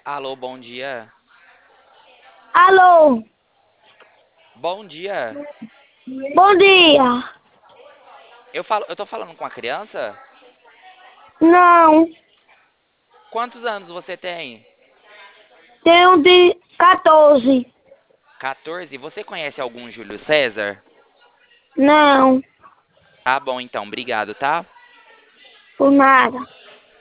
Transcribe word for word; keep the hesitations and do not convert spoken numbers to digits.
Alô, bom dia. Alô, Bom dia. bom dia. Eu falo, eu tô falando com a criança? Não, Quantos anos você tem? tenho de quatorze. quatorze. Você conhece algum Júlio César? Não, Tá bom, então, obrigado, tá? por nada.